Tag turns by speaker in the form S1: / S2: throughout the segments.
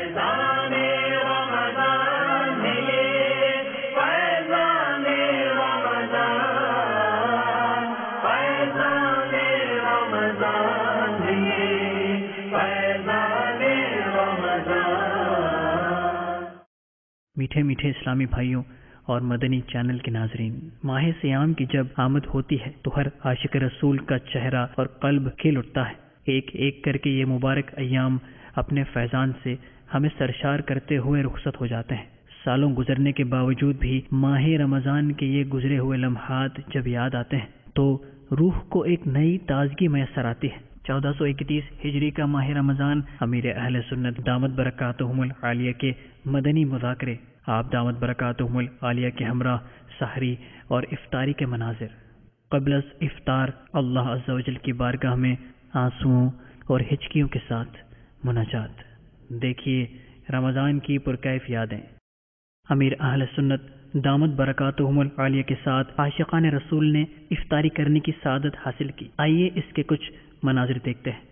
S1: میٹھے میٹھے اسلامی بھائیوں اور مدنی چینل کے ناظرین، ماہ صیام کی جب آمد ہوتی ہے تو ہر عاشق رسول کا چہرہ اور قلب کھل اٹھتا ہے۔ ایک ایک کر کے یہ مبارک ایام اپنے فیضان سے ہمیں سرشار کرتے ہوئے رخصت ہو جاتے ہیں۔ سالوں گزرنے کے باوجود بھی ماہ رمضان کے یہ گزرے ہوئے لمحات جب یاد آتے ہیں تو روح کو ایک نئی تازگی میسر آتی ہے۔ 1431 ہجری کا ماہ رمضان امیر اہل سنت دامت برکاتہم العالیہ کے مدنی مذاکرے، آپ دامت برکاتہم العالیہ کے ہمراہ سحری اور افطاری کے مناظر، قبل از افطار اللہ عز و جل کی بارگاہ میں آنسوؤں اور ہچکیوں کے ساتھ مناجات۔ دیکھیے رمضان کی پرکیف یادیں۔ امیر اہل سنت دامت برکاتہم العالیہ کے ساتھ عاشقان رسول نے افطاری کرنے کی سعادت حاصل کی۔ آئیے اس کے کچھ مناظر دیکھتے ہیں۔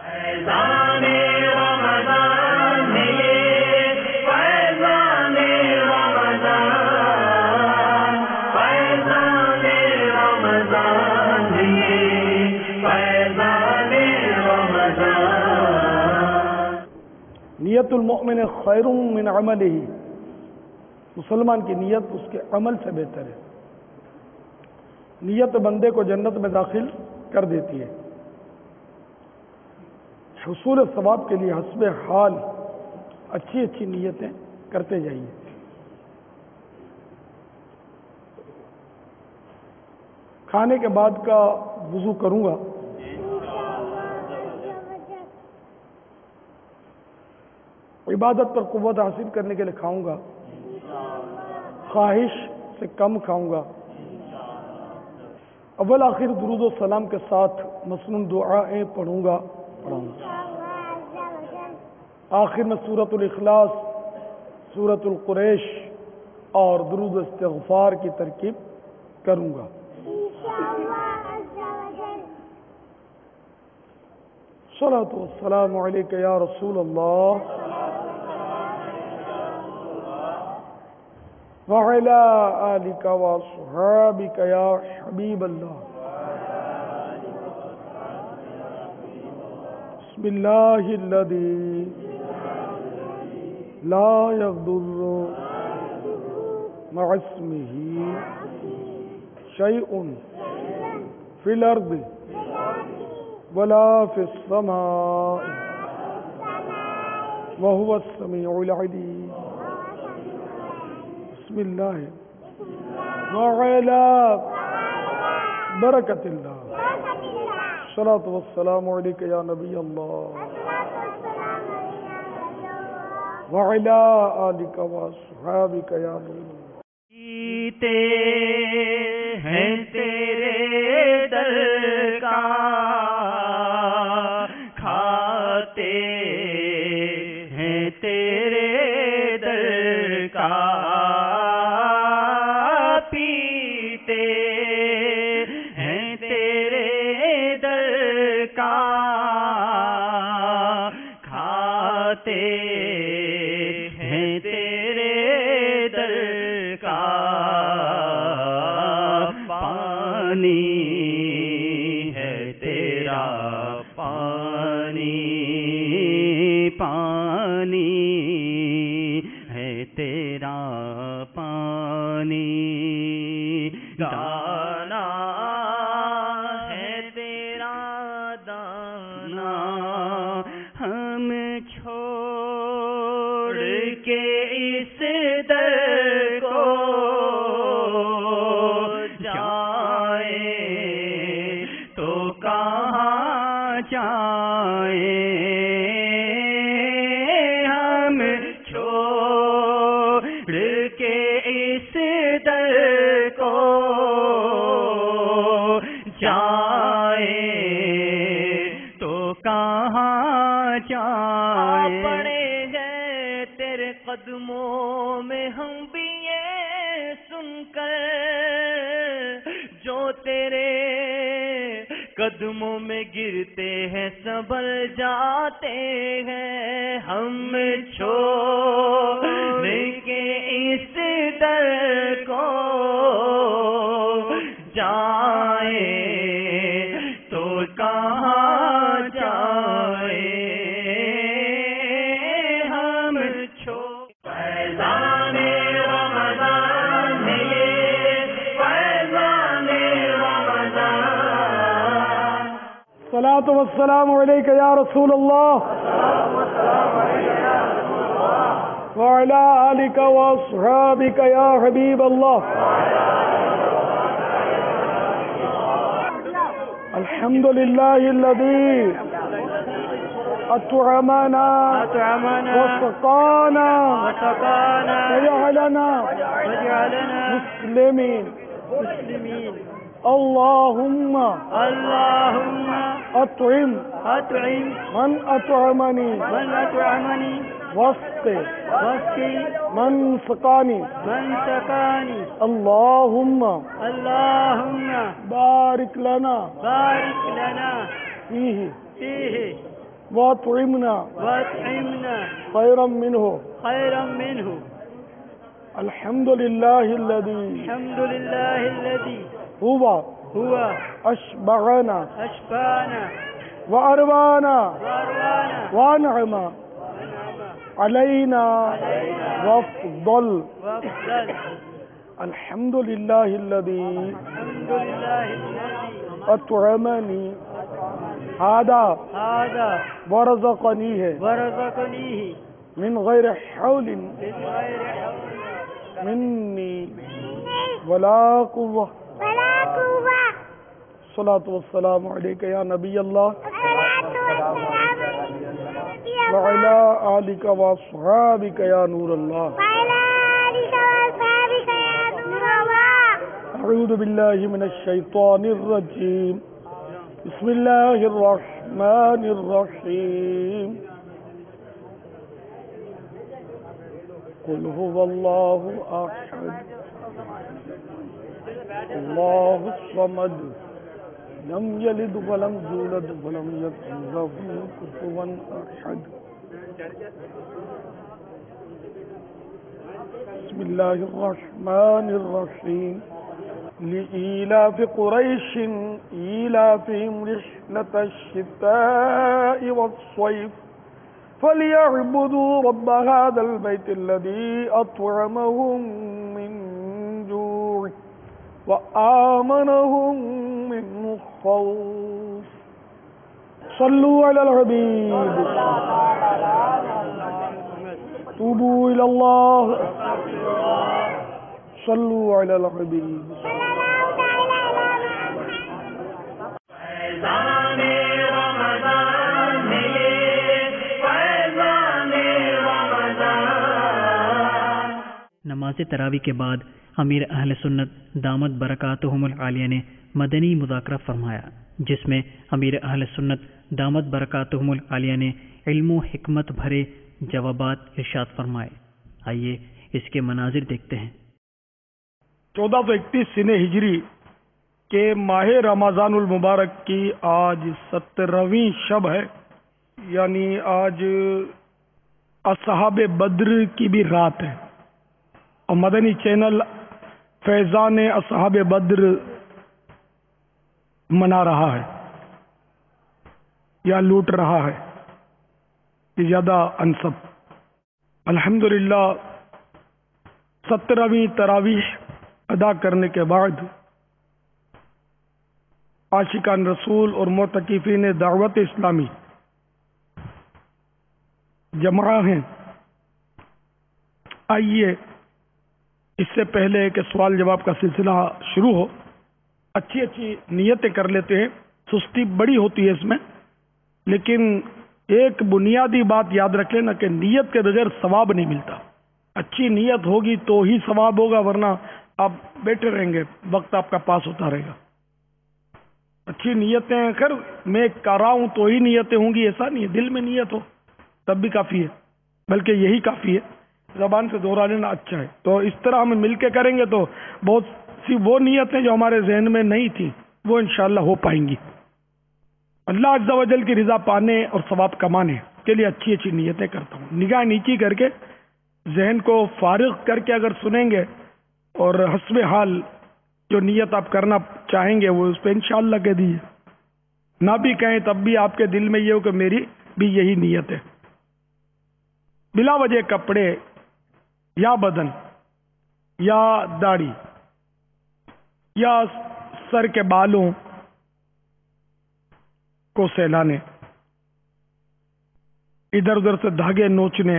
S2: نیت المؤمن خیر من عملہ، مسلمان کی نیت اس کے عمل سے بہتر ہے۔ نیت بندے کو جنت میں داخل کر دیتی ہے۔ حصول ثواب کے لیے حسب حال اچھی اچھی نیتیں کرتے جائیے۔ کھانے کے بعد کا وضو کروں گا، عبادت پر قوت حاصل کرنے کے لیے کھاؤں گا، خواہش سے کم کھاؤں گا، اول آخر درود و سلام کے ساتھ مسنون دعائیں پڑھوں گا، آخر میں سورۃ الاخلاص، سورۃ القریش اور درود و استغفار کی ترکیب کروں گا۔ صلاۃ والسلام علیک یا رسول اللہ وعلی آلک واصحابک یا حبیب اللہ۔ بسم اللہ الذی لا یضر مع اسمہ شیء فی الارض ولا فی السماء وهو السمیع العلیم۔ بسم اللہ وعلی برکت اللہ۔ صلاۃ والسلام علیک یا نبی اللہ وعلی آلک واصحابک یا نور۔
S1: جیتے ہیں تیرے در کا، کھاتے ہیں تیرے در کا، پیتے ہیں تیرے در کا، کھاتے ہیں تیرے در کا، پانی ہے تیرا پانی، پانی ہے تیرا پانی، دانا ہے تیرا دانا، ہم چھوڑ کے اس در کو جائیں تو کہاں جائیں، ہم چھوڑ کے اس در کو جائیں تو کہاں جائیں۔ پڑے ہیں تیرے قدموں میں ہم بھی یہ سن کر، جو تیرے قدموں میں گرتے ہیں سنبھل جاتے ہیں، ہم چھوڑ
S2: الصلاة والسلام عليك يا رسول الله وعلى آلك وأصحابك يا حبيب الله. الحمد لله الذي أطعمنا وسقانا وجعلنا مسلمين. اللهم أطعم من أطعمني واسق من سقاني. اللهم بارك لنا فيه واطعمنا خيرا منه. الحمد لله الذي هو أشبعنا وأروانا وأنعم علينا وافضل. الحمد لله الذي أطعمني هذا ورزقنيه من غير حول مني ولا قوة. الصلاة والسلام عليك يا نبي الله وعلى آلك وأصحابك يا نور الله. أعوذ بالله من الشيطان الرجيم. بسم الله الرحمن الرحيم. قل هو الله أحد الله الصمد لم يلد ولم يولد ولم يكن له كفوا أحد. بسم الله الرحمن الرحيم. لإيلاف قريش إيلافهم رحلة الشتاء والصيف فليعبدوا رب هذا البيت الذي أطعمهم من جوع وآمنهم من خوف. صلوا على الحبيب توبوا إلى الله صلوا على الحبيب.
S1: نماز تراوی کے بعد امیر اہل سنت دامت برکاتہم العالیہ نے مدنی مذاکرہ فرمایا، جس میں امیر اہل سنت دامت برکاتہم العالیہ نے علم و حکمت بھرے جوابات ارشاد فرمائے۔ آئیے اس کے مناظر دیکھتے ہیں۔
S2: 1431 سنہ ہجری کے ماہ رمضان المبارک کی آج 17ویں شب ہے، یعنی آج اصحاب بدر کی بھی رات ہے، اور مدنی چینل فیضان اصحاب بدر منا رہا ہے یا لوٹ رہا ہے، یہ زیادہ انسب۔ الحمدللہ 17ویں تراویح ادا کرنے کے بعد عاشقان رسول اور معتکفین دعوت اسلامی جمع ہیں۔ آئیے اس سے پہلے کہ سوال جواب کا سلسلہ شروع ہو، اچھی نیتیں کر لیتے ہیں۔ سستی بڑی ہوتی ہے اس میں، لیکن ایک بنیادی بات یاد رکھ لینا کہ نیت کے بغیر ثواب نہیں ملتا۔ اچھی نیت ہوگی تو ہی ثواب ہوگا، ورنہ آپ بیٹھے رہیں گے، وقت آپ کا پاس ہوتا رہے گا۔ اچھی نیتیں خیر میں کر رہا ہوں تو ہی نیتیں ہوں گی، ایسا نہیں ہے، دل میں نیت ہو تب بھی کافی ہے، بلکہ یہی کافی ہے، زبان سے دوہرا لینا اچھا ہے۔ تو اس طرح ہم مل کے کریں گے تو بہت سی وہ نیتیں جو ہمارے ذہن میں نہیں تھیں وہ انشاءاللہ ہو پائیں گی۔ اللہ عز و جل کی رضا پانے اور ثواب کمانے کے لیے اچھی نیتیں کرتا ہوں۔ نگاہ نیچی کر کے ذہن کو فارغ کر کے اگر سنیں گے اور حسب حال جو نیت آپ کرنا چاہیں گے وہ اس پہ انشاءاللہ کہہ دیجیے، نہ بھی کہیں تب بھی آپ کے دل میں یہ ہو کہ میری بھی یہی نیت ہے۔ بلا وجہ کپڑے یا بدن یا داڑھی یا سر کے بالوں کو सहलाने, इधर उधर से धागे नोचने,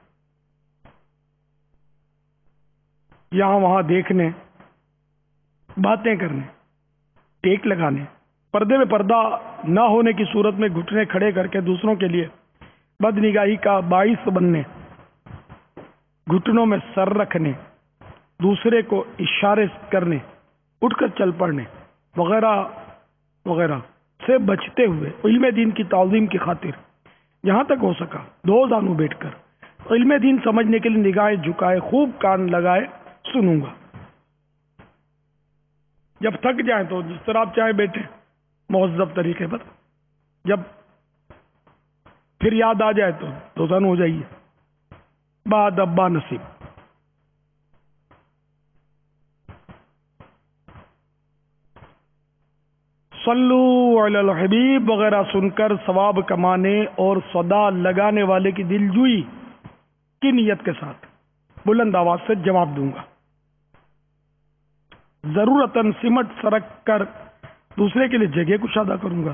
S2: यहां वहां देखने, बातें करने, टेक लगाने, पर्दे में पर्दा ना होने की सूरत में घुटने खड़े करके दूसरों के लिए बदनिगाही का बाइस बनने, घुटनों में सर रखने, दूसरे को इशारे करने, उठकर चल पड़ने वगैरह वगैरह से बचते हुए इल्म दीन की ताज़ीम की खातिर जहां तक हो सका दो जानू बैठकर इल्म दीन समझने के लिए निगाहें झुकाए, खूब कान लगाए सुनूंगा। जब थक जाए तो जिस तरह आप चाहे बैठे मुहज़्ज़ब तरीके पर, जब फिर याद आ जाए तो दो जानू हो जाइए। बाद अब्बा नसीब। सल्लू अलल हबीब वगैरह सुनकर सवाब कमाने और सदा लगाने वाले की दिलजुई की नीयत के साथ बुलंद आवाज से जवाब दूंगा। जरूरतन सिमट सरक कर दूसरे के लिए जगह कुशादा करूंगा।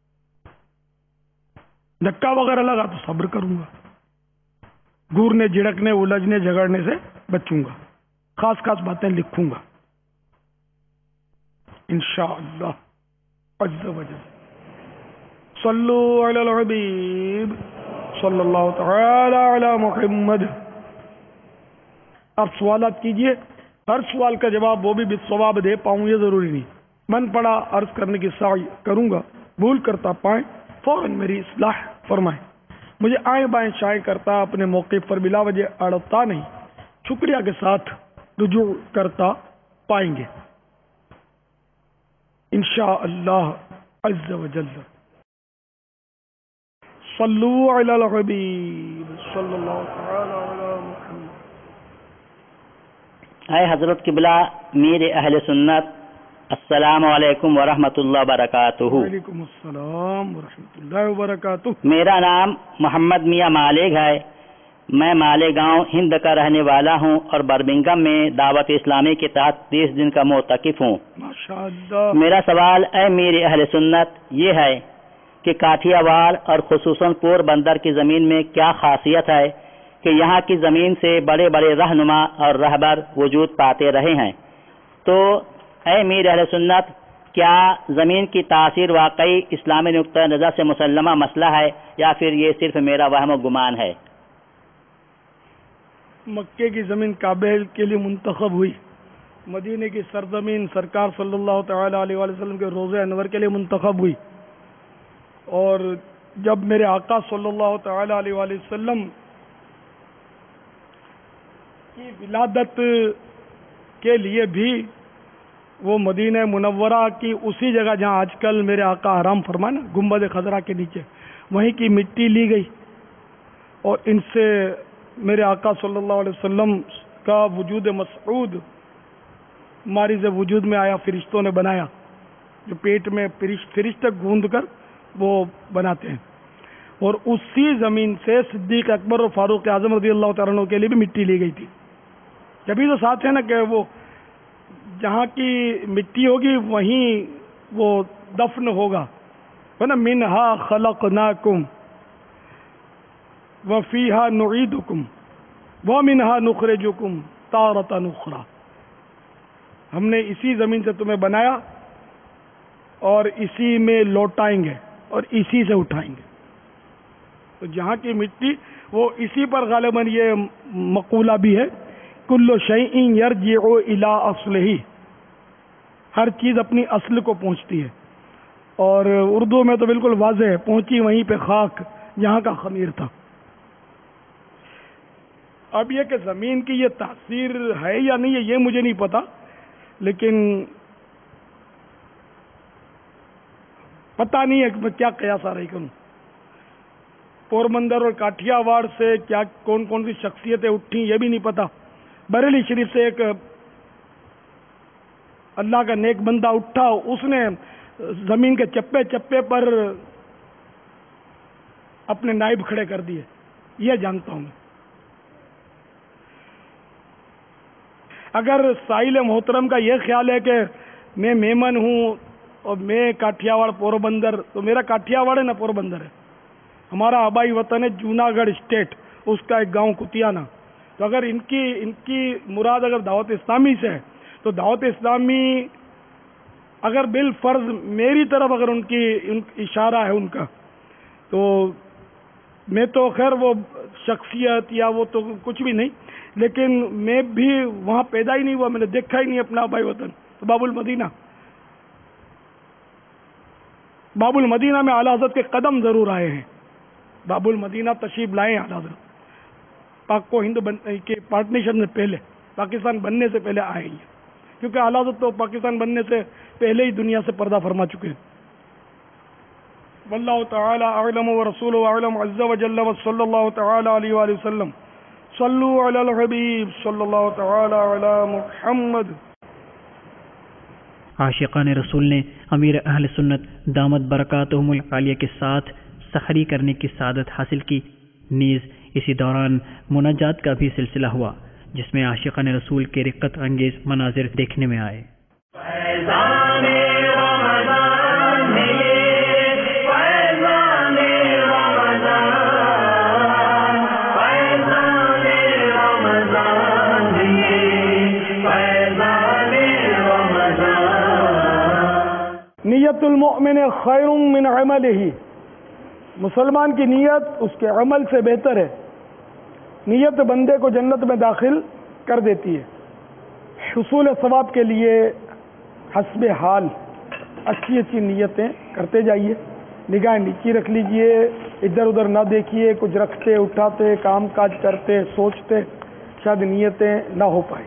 S2: धक्का वगैरह लगा तो सब्र करूंगा। घूरने, झिड़कने, उलझने, झगड़ने से बचूंगा। खास खास बातें लिखूंगा इंशाअल्लाह अज़्ज़ व जल। सल्लू अलल हबीब सल्लल्लाहु तआला अला मुहम्मद। आप सवालात कीजिए, हर सवाल का जवाब वो भी बिस्सवाब दे पाऊं ये जरूरी नहीं। मन पड़ा अर्ज करने की साई करूंगा, भूल करता पाए फौरन मेरी इस्लाह फरमाए। मुझे आए बाएं शाये करता अपने मौके पर बिला वजह अड़ता नहीं, शुक्रिया के साथ रुजू करता पाएंगे इंशाअल्लाह अज़्ज़ व जल्ल। सल्लू अलल हबीब सल्लल्लाहु तआला अला मुहम्मद।
S3: आए हजरत किबला मेरे अहले सुन्नत, अस्सलाम वालेकुम व रहमतुल्लाहि व बरकातुहू।
S2: वालेकुम अस्सलाम व रहमतुल्लाहि व बरकातुहू।
S3: मेरा नाम मोहम्मद मियां मालिक है। मैं मालेगांव हिंद का रहने वाला हूं और बर्मिंघम में दावत इस्लामी के तहत 30 दिन का मोतकिफ हूं।
S2: माशाअल्लाह।
S3: मेरा सवाल ऐ मेरे अहले सुन्नत ये है कि काठियावाड़ और खुसूसन पोरबंदर की ज़मीन में क्या खासियत है कि यहाँ की ज़मीन से बड़े बड़े रहनुमा और रहबर वजूद पाते रहे हैं। तो ऐ मेरे अहले सुन्नत, क्या ज़मीन की तासीर वाकई इस्लामी नुक्ता नज़र से मुसल्लमा मसला है या फिर ये सिर्फ मेरा वहम गुमान है?
S2: मक्के की ज़मीन काबे के लिए मुंतखब हुई, मदीने की सरजमीन सरकार सल्लल्लाहु तआला अलैहि वसल्लम के रोज़े अनवर के लिए मुंतखब हुई। और जब मेरे आका सल्लल्लाहु तआला अलैहि वसल्लम की विलादत के लिए भी वो मदीना मुनव्वरा की उसी जगह जहाँ आजकल मेरे आका आराम फरमा ना, गुंबद खजरा के नीचे, वहीं की मिट्टी ली गई और इनसे मेरे आका सल्लल्लाहु अलैहि वसल्लम का वजूद मसऊद मारिज़ वजूद में आया, फरिश्तों ने बनाया, जो पेट में फरिश्ते गूंद कर वो बनाते हैं। और उसी ज़मीन से सिद्दीक अकबर और फारूक आज़म रज़ी अल्लाह तआला अन्हु के लिए भी मिट्टी ली गई थी। जब तो साथ है ना कि वो जहाँ की मिट्टी होगी वहीं वो दफन होगा, है ना। मिनहा खलकनाकुम व फीहा नुईदुकुम व मिनहा नुखरिजुकुम तारतन उखरा। हमने इसी ज़मीन से तुम्हें बनाया और इसी में लौटाएंगे और इसी से उठाएंगे। तो जहाँ की मिट्टी वो इसी पर गालिबन ये मकूला भी है, कुल्लु शैइन यरजिउ इला अस्लिही, हर चीज़ अपनी असल को पहुँचती है। और उर्दू में तो बिल्कुल वाज़ेह है, पहुँची वहीं पे खाक जहाँ का खमीर था। अब ये कि ज़मीन की ये तासीर है या नहीं है ये मुझे नहीं पता, लेकिन पता नहीं है कि मैं क्या कयास आ रही करूँ। पोरबंदर और काठियावाड़ से क्या कौन कौन सी शख्सियतें उठी ये भी नहीं पता। बरेली शरीफ से एक अल्लाह का नेक बंदा उठा, उसने जमीन के चप्पे चप्पे पर अपने नाइब खड़े कर दिए, यह जानता हूं मैं। अगर साहिल मोहतरम का यह ख्याल है कि मैं मेमन हूं اور میں کاٹھیاواڑ پوربندر، تو میرا کاٹھیاواڑ ہے نا پوربندر ہے، ہمارا آبائی وطن ہے جوناگڑھ اسٹیٹ، اس کا ایک گاؤں کتیانا. تو اگر ان کی مراد اگر دعوت اسلامی سے ہے تو دعوت اسلامی اگر بالفرض میری طرف اگر ان اشارہ ہے ان کا، تو میں تو خیر وہ شخصیت یا وہ تو کچھ بھی نہیں، لیکن میں بھی وہاں پیدا ہی نہیں ہوا، میں نے دیکھا ہی نہیں اپنا آبائی وطن. تو باب المدینہ میں اعلیٰ حضرت کے قدم ضرور آئے ہیں. باب المدینہ تشریف لائے ہیں اعلیٰ حضرت، پاک کو ہند کے پارٹنرشپ سے پہلے، پاکستان بننے سے پہلے آئے ہیں، کیونکہ اعلیٰ حضرت تو پاکستان بننے سے پہلے ہی دنیا سے پردہ فرما چکے ہیں. واللہ تعالی اعلم ورسولہ اعلم عز وجل وصلی اللہ تعالی علیہ وآلہ وسلم. صلو علی الحبیب صلی اللہ تعالی علی محمد.
S1: عاشقان رسول نے امیر اہل سنت دامت برکاتہم العالیہ کے ساتھ سحری کرنے کی سعادت حاصل کی. نیز اسی دوران مناجات کا بھی سلسلہ ہوا، جس میں عاشقان رسول کے رقت انگیز مناظر دیکھنے میں آئے.
S2: نیت المؤمن خیر من عملہ، مسلمان کی نیت اس کے عمل سے بہتر ہے. نیت بندے کو جنت میں داخل کر دیتی ہے. حصول ثواب کے لیے حسب حال اچھی اچھی نیتیں کرتے جائیے، نگاہ نیچی رکھ لیجئے، ادھر ادھر نہ دیکھیے، کچھ رکھتے اٹھاتے کام کاج کرتے سوچتے شاید نیتیں نہ ہو پائے.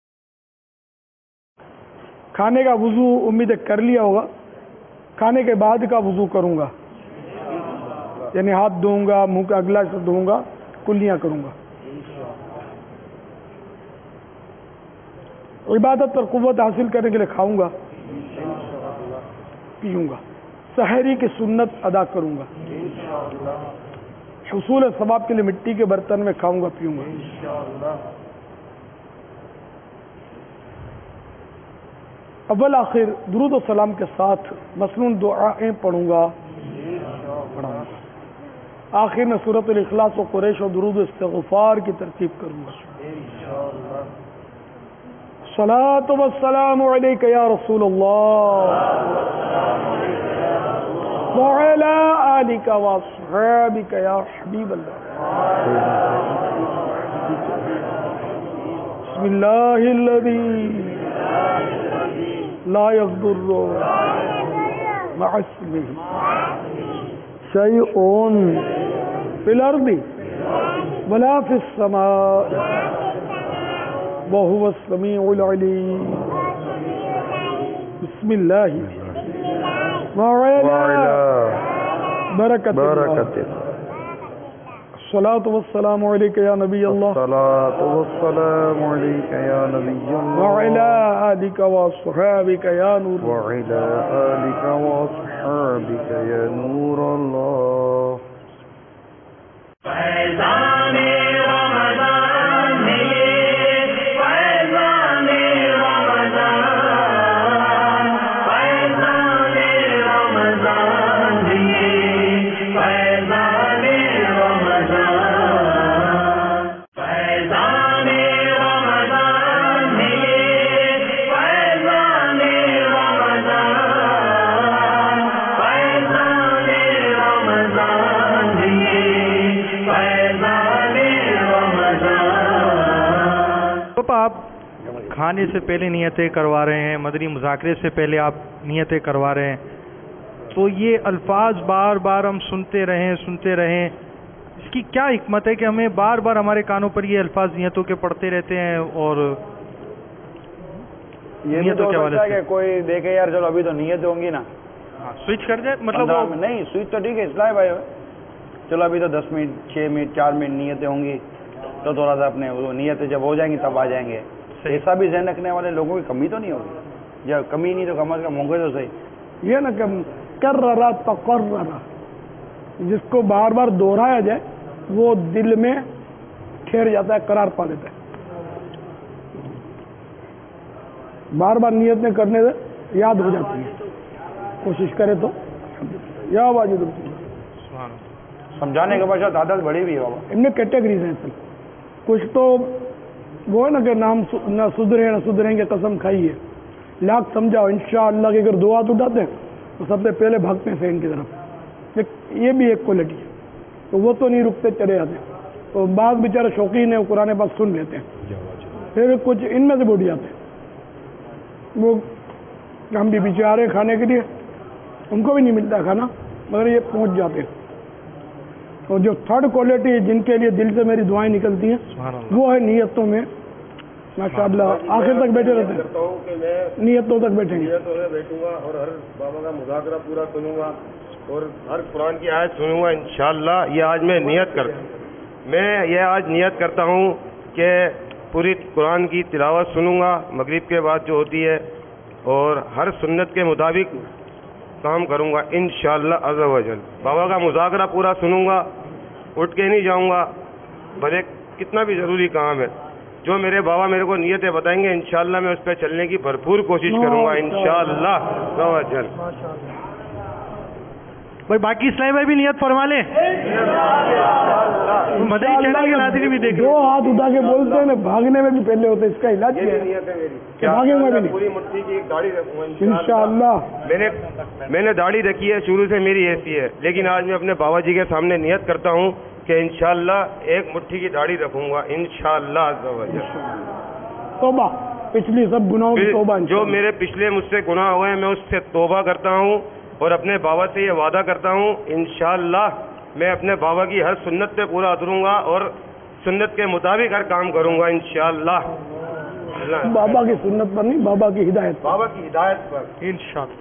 S2: کھانے کا وضو امید کر لیا ہوگا، کھانے کے بعد کا وضو کروں گا، یعنی ہاتھ دھوؤں گا، منہ کا اگلا سے دھوؤں گا، کلیاں کروں گا. عبادت پر قوت حاصل کرنے کے لیے کھاؤں گا، پیوں گا، سحری کی سنت ادا کروں گا، حصول ثواب کے لیے مٹی کے برتن میں کھاؤں گا، پیوں گا. اول آخر درود و سلام کے ساتھ مسنون دعائیں پڑھوں گا. آخر میں سورۃ الاخلاص و قریش و درود و استغفار کی ترتیب کروں گا. صلاۃ و السلام علیک یا رسول اللہ وعلی آلک و اصحابک یا حبیب اللہ. بسم اللہ الذی لا يضر مع اسمه شيء في الأرض ولا في السماء وهو السميع العليم. بسم الله وعلى بركة الصلاة والسلام عليك يا نبي الله
S4: الصلاة والسلام عليك يا نبي الله
S2: وعلى آلك وأصحابك يا نور
S4: وعلى آلك وأصحابك يا نور الله. فیضان رمضان فیضان رمضان فیضان رمضان فیضان
S5: آپ کھانے سے پہلے نیتیں کروا رہے ہیں، مدنی مذاکرے سے پہلے آپ نیتیں کروا رہے ہیں، تو یہ الفاظ بار بار ہم سنتے رہیں، اس کی کیا حکمت ہے کہ ہمیں بار بار ہمارے کانوں پر یہ الفاظ نیتوں کے پڑھتے رہتے ہیں؟ اور
S4: یہ بھی تو ہو سکتا ہے کہ کوئی دیکھے یار چلو ابھی تو نیت ہوں گی نا،
S5: سوئچ کر جائے، مطلب
S4: نہیں سوئچ تو ٹھیک ہے اصلاح بھائی، چلو ابھی تو 10 منٹ 6 منٹ 4 منٹ نیتیں ہوں گی، تو تھوڑا سا اپنے وہ نیتیں جب ہو جائیں گی تب آ جائیں گے. ایسا بھی ذہن رکھنے والے لوگوں کی کمی تو نہیں ہوگی، جب کمی نہیں تو کم از کم ہوں گے تو صحیح.
S2: یہ نا کہ کررا تقررا، جس کو بار بار دہرایا جائے وہ دل میں ٹھہر جاتا ہے، قرار پا دیتا ہے. بار بار نیتیں کرنے سے یاد ہو جاتی ہیں. कोशिश करे तो या वाजिद
S4: समझाने के पश्चात आदत बढ़ी भी है बाबा।
S2: इनमें कैटेगरीज हैं असल। कुछ तो वो है ना कि नाम ना सुधरे ना सुधरेंगे कसम खाई है, लाख समझाओ इंशाअल्लाह की अगर दो हाथ उठाते हैं तो सबसे पहले भागते हैं फैन की तरफ। ये भी एक क्वालिटी है, तो वो तो नहीं रुकते, चले जाते हैं। तो बाग बेचारे शौकीन है, वो कुरान पाक सुन लेते हैं। फिर कुछ इनमें से बढ़ जाते हैं, वो हम भी पीछे आ रहे हैं खाने के लिए, उनको भी नहीं मिलता खाना, मगर ये पहुंच जाते हैं। और जो थर्ड क्वालिटी है जिनके लिए दिल से मेरी दुआएं निकलती हैं, वो है नियतों में माशाअल्लाह आखिर तक बैठे रहते हैं, नियतों तक बैठेंगे।
S6: नियतों में बैठूंगा और हर बाबा का मुज़ाकरा पूरा सुनूंगा और हर कुरान की आयत सुनूंगा इंशाअल्लाह। ये आज मैं आज नियत करता हूँ कि पूरी कुरान की तिलावत सुनूंगा मगरिब के बाद जो होती है, और हर सुन्नत के मुताबिक काम करूंगा इंशाअल्लाह अज़्ज़ व जल। बाबा का मुज़ाकरा पूरा सुनूंगा, उठ के नहीं जाऊंगा, भले कितना भी ज़रूरी काम है, जो मेरे बाबा मेरे को नियतें बताएंगे इंशाअल्लाह मैं उस पर चलने की भरपूर कोशिश करूंगा इंशाअल्लाह अज़्ज़ व जल।
S5: भाई बाकी इस्लामी भाई भी नियत फरमा ले, मदनी चैनल के नाज़रीन भी देख।
S2: दो हाथ उठा के बोलते हैं ना, भागने में भी पहले होते हैं, इसका इलाज क्या है?
S6: नियत है मेरी,
S2: भागेंगे भी नहीं,
S6: पूरी मुट्ठी की एक दाढ़ी रखूंगा
S2: इंशाअल्लाह।
S6: मैंने दाढ़ी रखी है, शुरू से मेरी ऐसी है, लेकिन आज मैं अपने बाबा जी के सामने नियत करता हूँ कि इंशाअल्लाह एक मुट्ठी की दाढ़ी रखूंगा इंशाअल्लाह अज़्ज़ व जल।
S2: तौबा, पिछली सब गुनाहों की तौबा।
S6: जो मेरे पिछले मुझसे गुनाह हुए हैं मैं उससे तौबा करता हूँ और अपने बाबा से ये वादा करता हूँ इंशाअल्लाह मैं अपने बाबा की हर सुन्नत पे पूरा उतरूंगा और सुन्नत के मुताबिक हर काम करूंगा इंशाअल्लाह।
S2: बाबा की सुन्नत पर नहीं, बाबा की हिदायत
S6: पर
S5: इंशाअल्लाह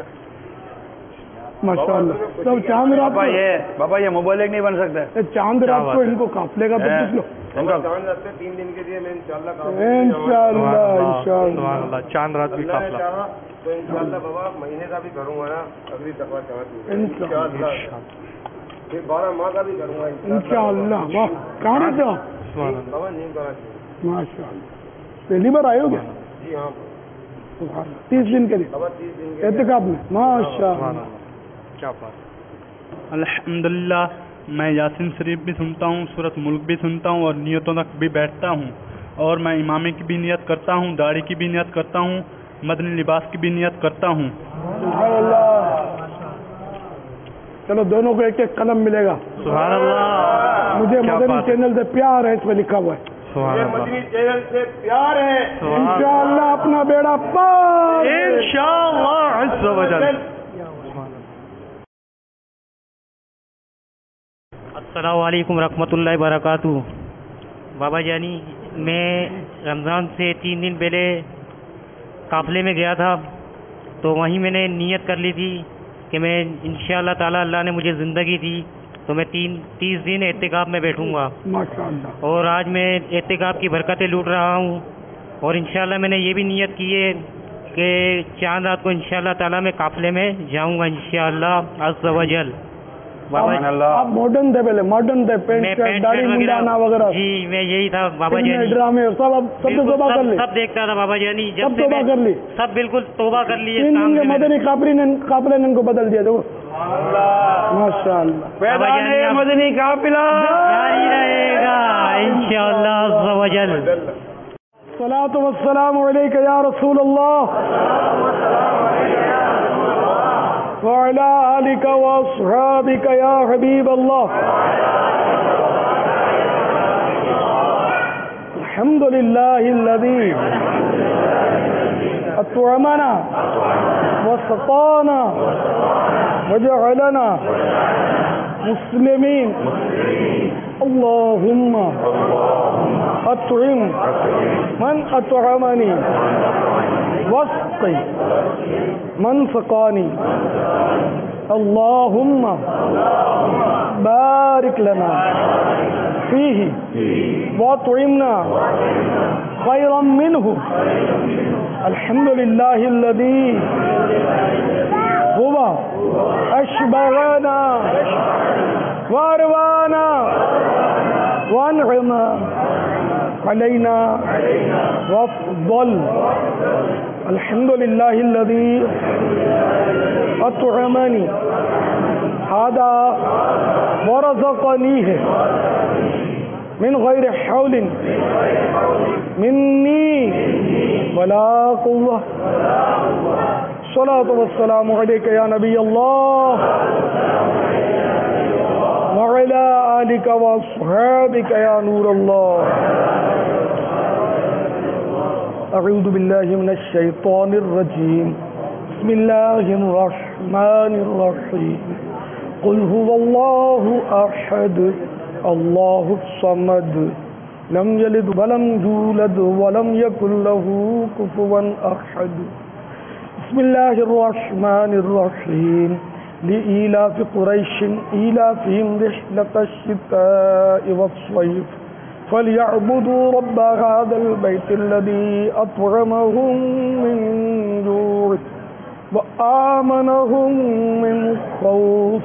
S2: माशाअल्लाह। सब चांद रात
S4: बाबा ये मोबाइल एक नहीं बन सकता है।
S2: चांद रात को इनको काफले का तो पूछ लो।
S6: चांद रात से 3 दिन के लिए मैं इंशाअल्लाह
S2: इंशाअल्लाह
S5: चांद रात भी काफला
S6: तो इंशाअल्लाह बाबा महीने का भी करूंगा ना, अगली दफा इंशाअल्लाह, फिर 12 माह का भी करूंगा
S2: इंशाअल्लाह। वाह, कहाँ रहते हो? माशाअल्लाह, पहली बार आए हो क्या?
S6: जी हाँ,
S2: 30 दिन के लिए एहतिकाफ में, माशाअल्लाह,
S5: क्या बात।
S7: अल्हम्दुलिल्लाह, मैं यासीन शरीफ भी सुनता हूँ, सूरत मुल्क भी सुनता हूँ और नियतों तक भी बैठता हूँ, और मैं इमामे की भी नियत करता हूँ, दाढ़ी की भी नियत करता हूँ, मदनी लिबास की भी नियत करता हूँ।
S2: चलो दोनों को एक एक कलम मिलेगा।
S7: सुभान अल्लाह।
S2: मुझे मदनी चैनल से प्यार है, इसमें लिखा हुआ है।
S7: सुभान अल्लाह।
S6: मदनी चैनल से प्यार है,
S2: इंशाअल्लाह अपना बेड़ा पार
S7: इंशाअल्लाह अज़्ज़ व जल।
S8: अस्सलामु अलैकुम रहमतुल्लाहि व बरकातुहू। बाबा जानी, मैं रमज़ान से 3 दिन पहले काफ़िले में गया था, तो वहीं मैंने नियत कर ली थी कि मैं इंशाअल्लाह ताला, अल्लाह ने मुझे ज़िंदगी दी तो मैं 30 दिन एहतिकाफ में बैठूंगा,
S2: माशाअल्लाह।
S8: और आज मैं एहतिकाफ की बरकतें लूट रहा हूँ, और इंशाअल्लाह मैंने ये भी नियत की है कि चांद रात को इंशाअल्लाह ताला मैं काफ़िले में जाऊँगा इंशाअल्लाह अज़्ज़ व जल। बाबा
S2: आप मॉडर्न थे, पहले मॉडर्न थे, पेंट शर्ट दाढ़ी मुंडाना वगैरह।
S8: जी मैं यही था बाबा जानी,
S2: ड्रामे सब तौबा कर ली,
S8: सब देखता था बाबा जानी,
S2: सब तौबा कर ली,
S8: सब बिल्कुल तौबा कर ली।
S2: 3 दिन के मदनी काफिले ने इनको बदल दिया। देखो माशाअल्लाह,
S4: मदनी काफिला
S8: जारी रहेगा इंशाअल्लाह अज़्ज़ व जल।
S2: सलातु वस्सलामु अलैका या रसूल अल्लाह व अला आलिका व अस्हाबिका या हबीब अल्लाह। अल्हम्दुलिल्लाहिल्लज़ी अत्'अमना व सक़ाना व जअलना मुस्लिमीन। अल्लाहुम्मा अत्'इम मन अत्'अमनी वस्क़ि मन सक़ानी। अल्लाहुम्मा बारिक लना फीही वअत्'इमना खैरम मिन्हु। अल्हम्दुलिल्लाहिल्लज़ी हुवा अशबअना वअरवाना वअन'अमा अलैना वअफ़ज़ल الحمد للہ الذی اطعمنی هذا ورزقنیہ من غیر حول منی ولا قوة. الصلاة والسلام علیک یا نبی اللہ وعلى آلك وأصحابك يا نور الله. أعوذ بالله من الشيطان الرجيم. بسم الله الرحمن الرحيم. قل هو الله أحد الله الصمد لم يلد ولم يولد ولم يكن له كفوا أحد. بسم الله الرحمن الرحيم. لإيلاف قريش إيلافهم رحلة الشتاء والصيف فليعبدوا رب هذا البيت الذي أطعمهم من جوع وآمنهم من خوف.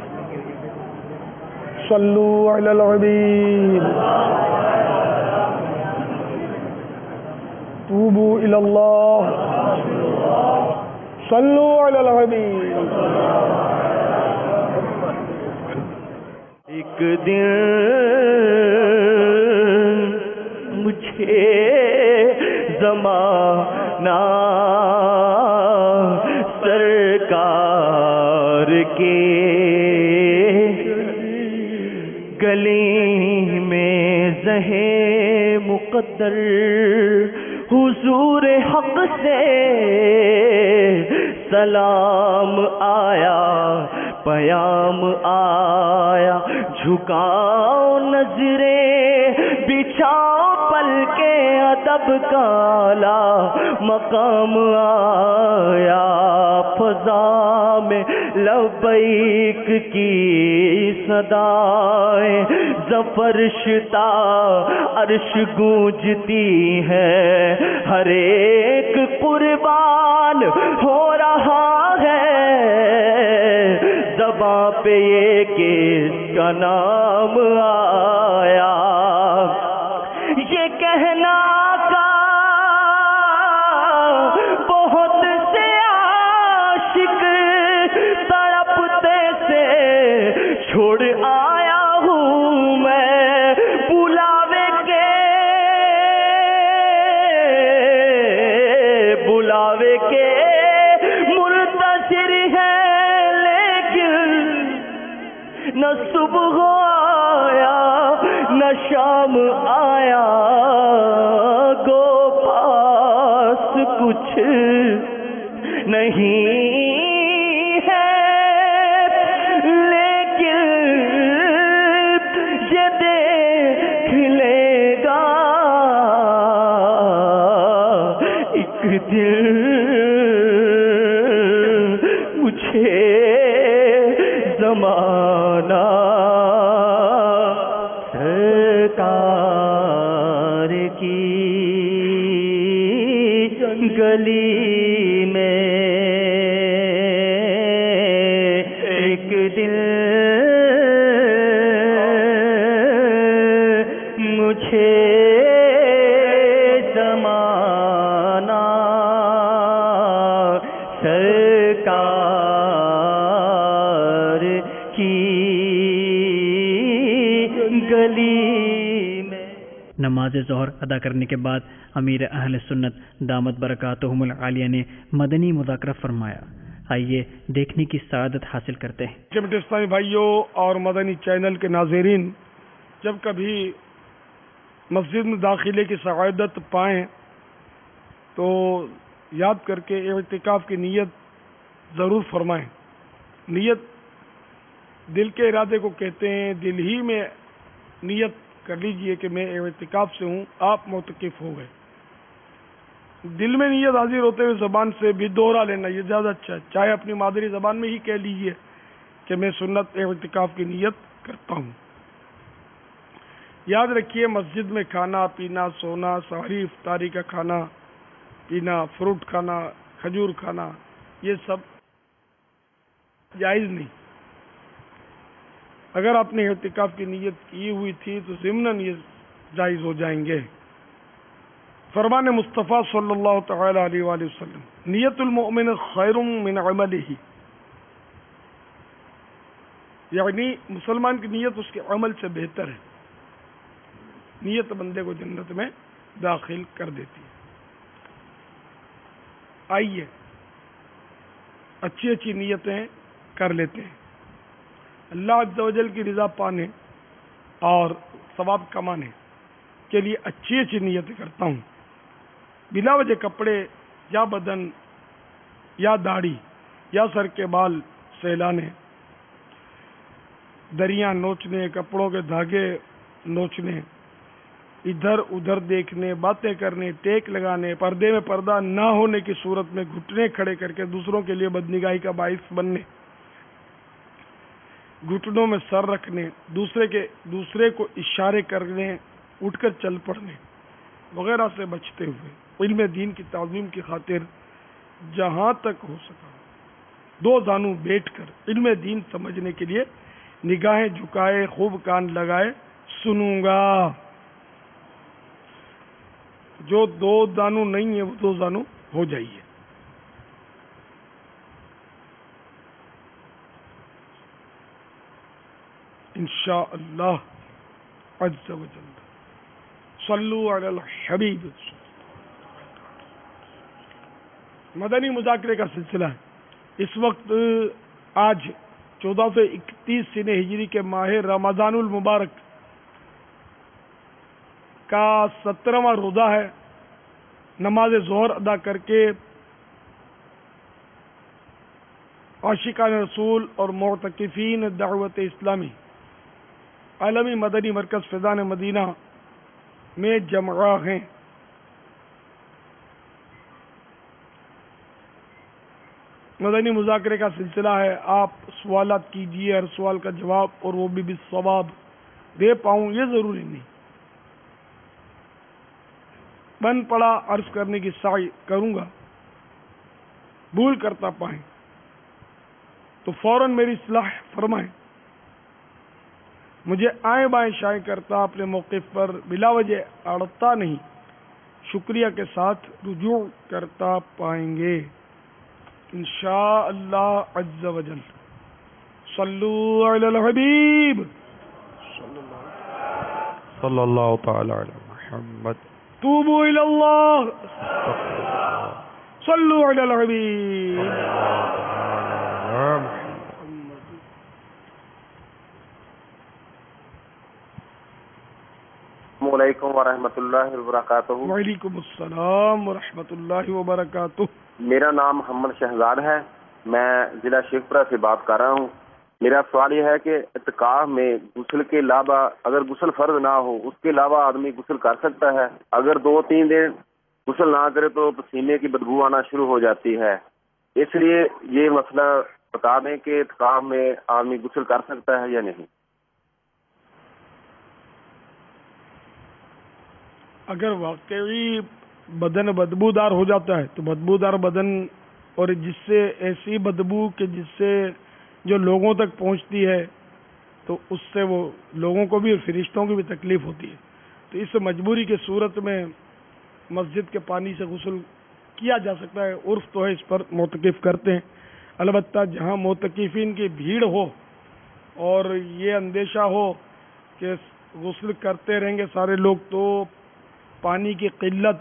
S2: صلوا على الحبيب. توبوا إلى الله. صلوا على الحبيب.
S9: ایک دن مجھے زمانہ سرکار کے گلی میں زہے مقدر حضور حق سے سلام آیا پیام آیا. جھکاؤ نظریں بچھاؤ پل کے ادب کالا مقام آیا. فضا میں لبیک کی صدائیں زفرشتا عرش گونجتی ہے. ہر ایک قربان ہو رہا ہے زباں پہ یہ کس کا نام آیا. یہ کہنا کا بہت سے عاشق تڑپتے سے چھوڑ آیا ہوں میں. بلاوے کے منتظر ہے لیکن نہ صبح آیا نہ شام آیا. گو پاس کچھ نہیں ہے لیکن یہ دیکھ لے گا ایک دن مجھے زمانہ سرکار کی گلی میں ایک دن مجھے زمانہ سرکار کی گلی میں.
S1: نماز ظہر ادا کرنے کے بعد امیر اہل سنت دامت برکاتہم العالیہ نے مدنی مذاکرہ فرمایا. آئیے دیکھنے کی سعادت حاصل کرتے ہیں.
S2: میٹھے اسلامی بھائیوں اور مدنی چینل کے ناظرین، جب کبھی مسجد میں داخلے کی سعادت پائیں تو یاد کر کے اعتکاف کی نیت ضرور فرمائیں. نیت دل کے ارادے کو کہتے ہیں. دل ہی میں نیت کر لیجئے کہ میں اعتکاف سے ہوں، آپ معتکف ہو گئے. دل میں نیت حاضر ہوتے ہوئے زبان سے بھی دوہرا لینا یہ زیادہ اچھا ہے. چاہے اپنی مادری زبان میں ہی کہہ لیجئے کہ میں سنت اعتکاف کی نیت کرتا ہوں. یاد رکھیے، مسجد میں کھانا پینا، سونا، سحری افطاری کا کھانا پینا، فروٹ کھانا، کھجور کھانا، یہ سب جائز نہیں. اگر آپ نے اعتکاف کی نیت کی ہوئی تھی تو ضمناً یہ جائز ہو جائیں گے. فرمان مصطفیٰ صلی اللہ تعالی علیہ وآلہ وسلم، نیت المؤمن خیر من عملہ، یعنی مسلمان کی نیت اس کے عمل سے بہتر ہے. نیت بندے کو جنت میں داخل کر دیتی ہے. آئیے اچھی اچھی نیتیں کر لیتے ہیں. اللہ عز و جل کی رضا پانے اور ثواب کمانے کے لیے اچھی اچھی نیتیں کرتا ہوں. بلا وجہ کپڑے یا بدن یا داڑھی یا سر کے بال سہلانے، دریاں نوچنے، کپڑوں کے دھاگے نوچنے، ادھر ادھر دیکھنے، باتیں کرنے، ٹیک لگانے، پردے میں پردہ نہ ہونے کی صورت میں گھٹنے کھڑے کر کے دوسروں کے لیے بدنگاہی کا باعث بننے، گھٹنوں میں سر رکھنے، دوسرے کو اشارے کرنے، اٹھ کر چل پڑنے وغیرہ سے بچتے ہوئے علم دین کی تعظیم کی خاطر جہاں تک ہو سکا دو زانو بیٹھ کر علم دین سمجھنے کے لیے نگاہیں جھکائے، خوب کان لگائے سنوں گا. جو دو زانو نہیں ہے وہ دو زانو ہو جائیے. انشاءاللہ عز و جل. صلو علی الحبیب. مدنی مذاکرے کا سلسلہ ہے. اس وقت آج 1431 سن ہجری کے ماہ رمضان المبارک کا 17واں روزہ ہے. نماز ظہر ادا کر کے عاشقان رسول اور معتکفین دعوت اسلامی عالمی مدنی مرکز فیضان مدینہ میں جمع ہیں. مدنی مذاکرے کا سلسلہ ہے. آپ سوالات کیجیے، ہر سوال کا جواب اور وہ بھی بالصواب دے پاؤں یہ ضروری نہیں. بن پڑا عرض کرنے کی سعی کروں گا، بھول کرتا پائیں تو فوراً میری اصلاح فرمائیں. مجھے آئیں بائیں شائیں کرتا اپنے موقف پر بلا وجہ اڑتا نہیں، شکریہ کے ساتھ رجوع کرتا پائیں گے انشاءاللہ عز و جل. صلو علی الحبیب
S6: صلی اللہ تعالی علی محمد.
S2: توبوا الی اللہ. صلو علی الحبیب.
S10: السلام علیکم ورحمۃ اللہ وبرکاتہ.
S2: وعلیکم السلام ورحمۃ اللہ وبرکاتہ.
S10: میرا نام محمد شہزاد ہے، میں ضلع شیخ پورہ سے بات کر رہا ہوں. میرا سوال یہ ہے کہ اعتکاف میں غسل کے علاوہ اگر غسل فرض نہ ہو اس کے علاوہ آدمی غسل کر سکتا ہے؟ اگر 2-3 دن غسل نہ کرے تو پسینے کی بدبو آنا شروع ہو جاتی ہے. اس لیے یہ مسئلہ بتا دیں کہ اعتکاف میں آدمی غسل کر سکتا ہے یا نہیں.
S2: اگر واقعی بدن بدبودار ہو جاتا ہے تو بدبودار بدن اور جس سے ایسی بدبو کہ جس سے جو لوگوں تک پہنچتی ہے تو اس سے وہ لوگوں کو بھی اور فرشتوں کی بھی تکلیف ہوتی ہے. تو اس مجبوری کی صورت میں مسجد کے پانی سے غسل کیا جا سکتا ہے. عرف تو ہے اس پر معتکف کرتے ہیں. البتہ جہاں معتکفین کی بھیڑ ہو اور یہ اندیشہ ہو کہ غسل کرتے رہیں گے سارے لوگ تو پانی کی قلت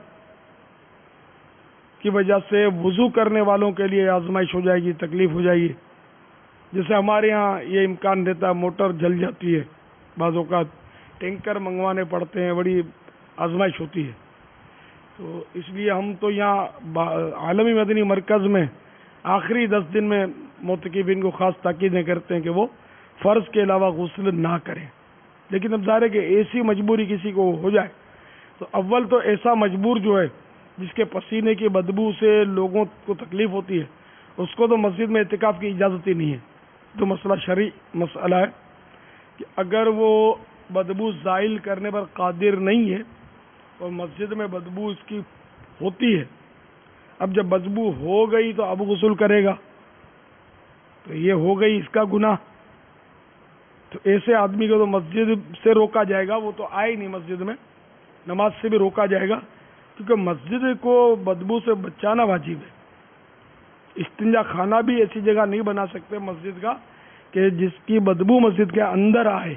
S2: کی وجہ سے وضو کرنے والوں کے لیے آزمائش ہو جائے گی، تکلیف ہو جائے گی. جیسے ہمارے ہاں یہ امکان دیتا ہے موٹر جل جاتی ہے، بعض اوقات ٹینکر منگوانے پڑتے ہیں، بڑی آزمائش ہوتی ہے. تو اس لیے ہم تو یہاں عالمی مدنی مرکز میں آخری 10 دن میں معتکفین کو خاص تاکیدیں کرتے ہیں کہ وہ فرض کے علاوہ غسل نہ کریں. لیکن اب ظاہر ہے کہ ایسی مجبوری کسی کو ہو جائے تو اول تو ایسا مجبور جو ہے جس کے پسینے کی بدبو سے لوگوں کو تکلیف ہوتی ہے اس کو تو مسجد میں اعتکاف کی اجازت ہی نہیں ہے. تو مسئلہ شرعی مسئلہ ہے کہ اگر وہ بدبو زائل کرنے پر قادر نہیں ہے اور مسجد میں بدبو اس کی ہوتی ہے، اب جب بدبو ہو گئی تو اب غسل کرے گا تو یہ ہو گئی اس کا گناہ. تو ایسے آدمی کو تو مسجد سے روکا جائے گا، وہ تو آئے نہیں مسجد میں، نماز سے بھی روکا جائے گا کیونکہ مسجد کو بدبو سے بچانا واجب ہے. استنجا خانہ بھی ایسی جگہ نہیں بنا سکتے مسجد کا کہ جس کی بدبو مسجد کے اندر آئے،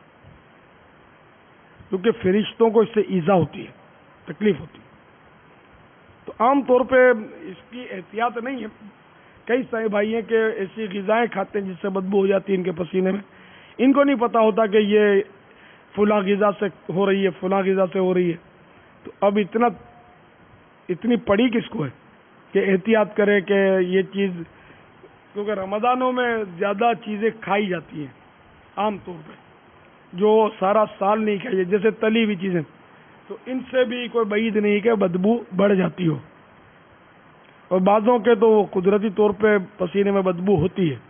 S2: کیونکہ فرشتوں کو اس سے ایذا ہوتی ہے، تکلیف ہوتی ہے. تو عام طور پہ اس کی احتیاط نہیں ہے. کئی سارے بھائی ہیں کہ ایسی غذائیں کھاتے ہیں جس سے بدبو ہو جاتی ہے ان کے پسینے میں، ان کو نہیں پتا ہوتا کہ یہ فلاں غذا سے ہو رہی ہے، فلاں غذا سے ہو رہی ہے. تو اب اتنی پڑی کس کو ہے کہ احتیاط کرے کہ یہ چیز، کیونکہ رمضانوں میں زیادہ چیزیں کھائی جاتی ہیں عام طور پہ جو سارا سال نہیں کھائی، جیسے تلی ہوئی چیزیں، تو ان سے بھی کوئی بعید نہیں کہ بدبو بڑھ جاتی ہو. اور بعضوں کے تو قدرتی طور پہ پسینے میں بدبو ہوتی ہے،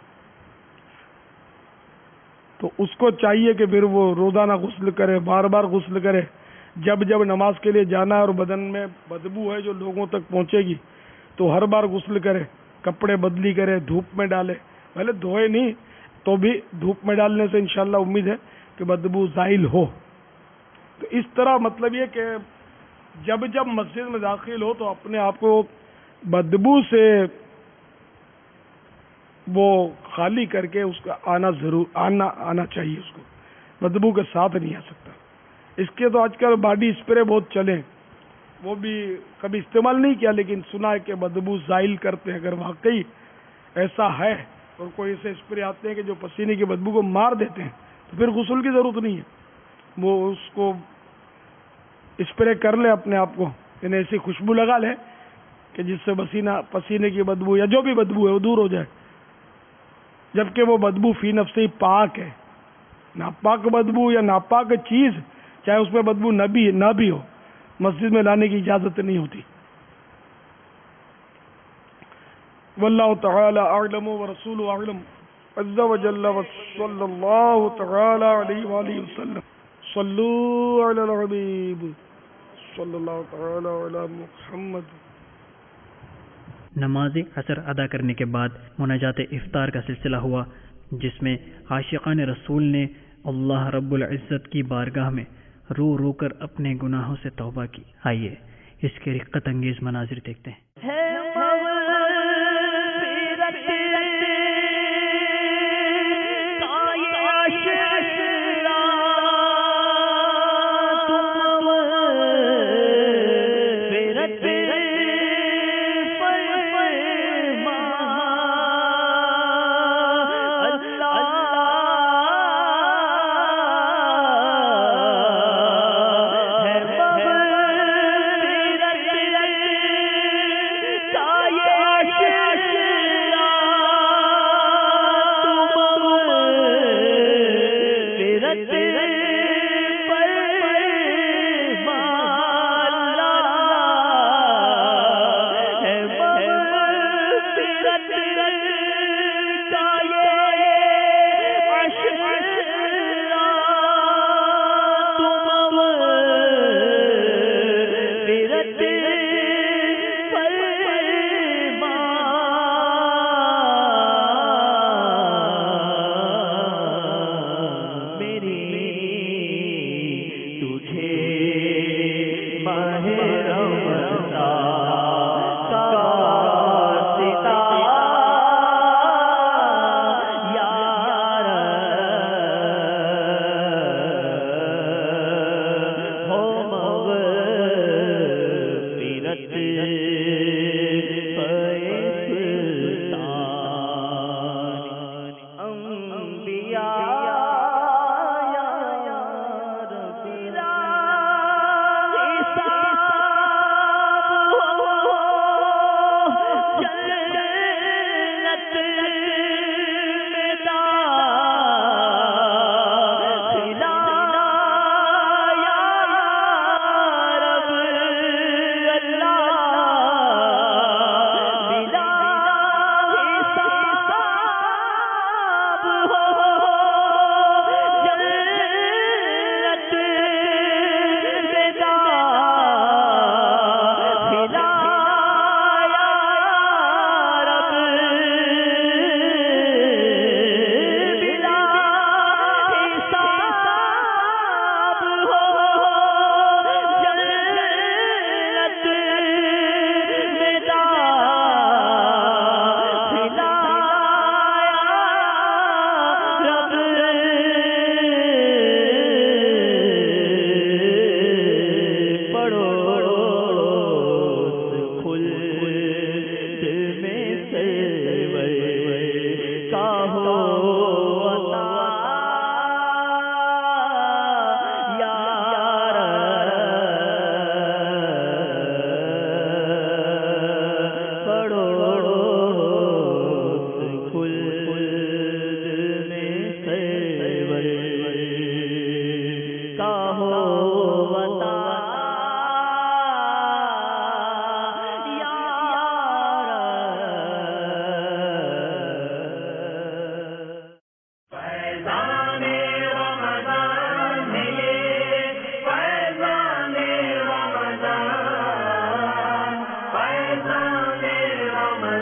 S2: تو اس کو چاہیے کہ پھر وہ روزانہ غسل کرے، بار بار غسل کرے. جب نماز کے لیے جانا ہے اور بدن میں بدبو ہے جو لوگوں تک پہنچے گی تو ہر بار غسل کرے، کپڑے بدلی کرے، دھوپ میں ڈالے، پہلے دھوئے نہیں تو بھی دھوپ میں ڈالنے سے انشاءاللہ امید ہے کہ بدبو زائل ہو. تو اس طرح مطلب یہ کہ جب مسجد میں داخل ہو تو اپنے آپ کو بدبو سے وہ خالی کر کے اس کا آنا چاہیے. اس کو بدبو کے ساتھ نہیں آ سکتا. اس کے تو آج کل باڈی اسپرے بہت چلے، وہ بھی کبھی استعمال نہیں کیا لیکن سنا ہے کہ بدبو زائل کرتے ہیں. اگر واقعی ایسا ہے اور کوئی ایسے اسپرے آتے ہیں کہ جو پسینے کی بدبو کو مار دیتے ہیں تو پھر غسل کی ضرورت نہیں ہے. وہ اس کو اسپرے کر لے اپنے آپ کو، یعنی ایسی خوشبو لگا لے کہ جس سے پسینے کی بدبو یا جو بھی بدبو ہے وہ دور ہو جائے. جبکہ وہ بدبو فی نفس ہی پاک ہے. ناپاک بدبو یا ناپاک چیز چاہے اس میں بدبو نہ بھی ہو، مسجد میں لانے کی اجازت نہیں ہوتی. واللہ تعالی اعلم ورسولہ اعلم عز وجل وصلی اللہ تعالی علیہ وآلہ وسلم. صلوا علی الحبیب صلی اللہ تعالی علی محمد.
S1: نماز عصر ادا کرنے کے بعد مناجات افطار کا سلسلہ ہوا، جس میں عاشقان رسول نے اللہ رب العزت کی بارگاہ میں رو رو کر اپنے گناہوں سے توبہ کی. آئیے اس کے رقت انگیز مناظر دیکھتے ہیں.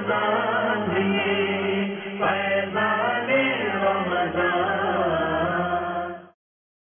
S11: اللہ